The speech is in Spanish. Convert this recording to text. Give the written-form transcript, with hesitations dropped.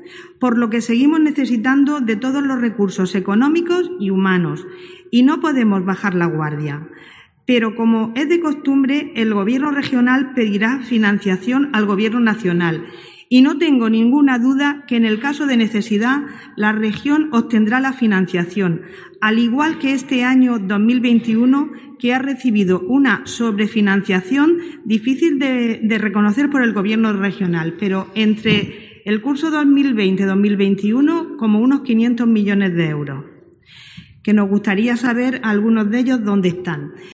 por lo que seguimos necesitando de todos los recursos económicos y humanos, y no podemos bajar la guardia. Pero, como es de costumbre, el Gobierno regional pedirá financiación al Gobierno nacional, y no tengo ninguna duda que en el caso de necesidad la región obtendrá la financiación, al igual que este año 2021, que ha recibido una sobrefinanciación difícil de reconocer por el Gobierno regional, pero entre el curso 2020-2021 como unos 500 millones de euros, que nos gustaría saber algunos de ellos dónde están.